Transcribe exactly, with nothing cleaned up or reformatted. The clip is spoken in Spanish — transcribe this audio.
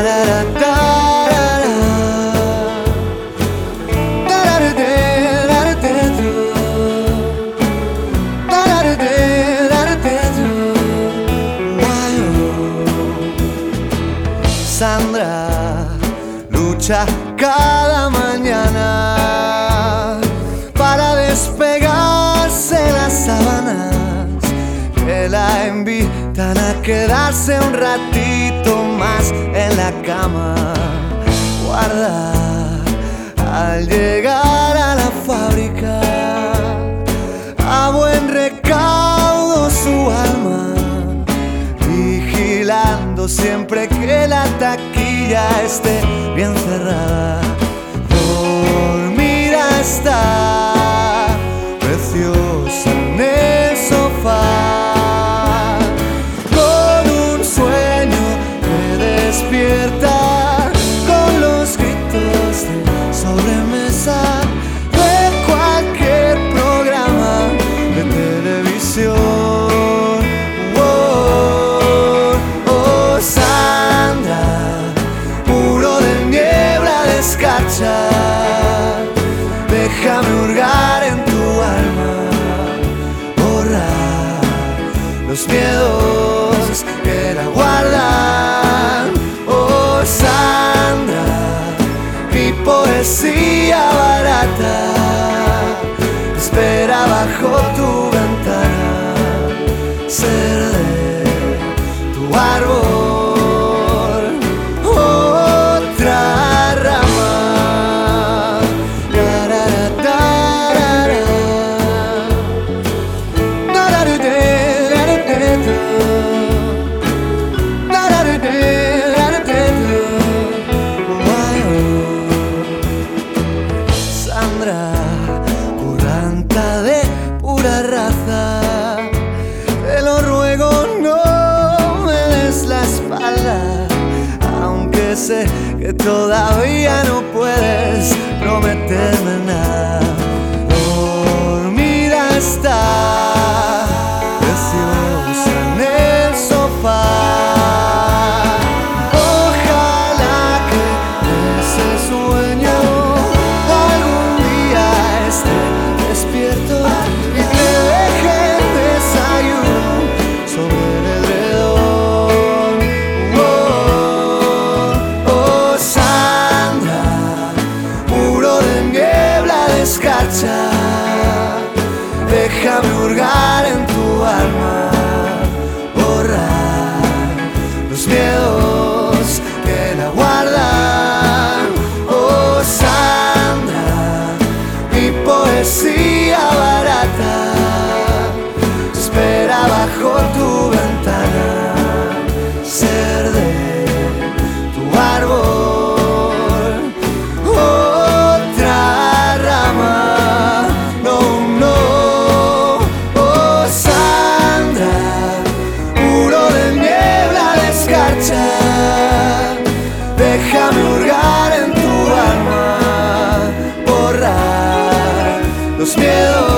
Sandra lucha cada mañana para despegarse las sábanas que la invitan a quedarse un ratito más en la cama. Guarda al llegar a la fábrica a buen recaudo su alma, vigilando siempre que la taquilla esté bien cerrada. Dormida está, preciosa en el sofá, con un sueño que despierta con los gritos de sobremesa de cualquier programa de televisión. Déjame hurgar en tu alma, borrar los miedos que la guardan. Oh Sandra, mi poesía barata espera bajo tu ventana, ser de tu árbol. Curranta de pura raza, te lo ruego no me des la espalda, aunque sé que todavía no puedes prometerme nada. Dormida está, preciosa en el sofá. Ojalá que ese sueño despierto y te deje el desayuno sobre el edredón. Oh, oh Sandra, muro de niebla de escarcha, déjame hurgar en tu alma, borrar los miedos que la guardan. Oh Sandra, mi poesía barata espera bajo tu ventana, ser de tu árbol. Otra rama, no, no. Oh Sandra, muro de niebla de escarcha, déjame hurgar en tu alma, borrar los miedos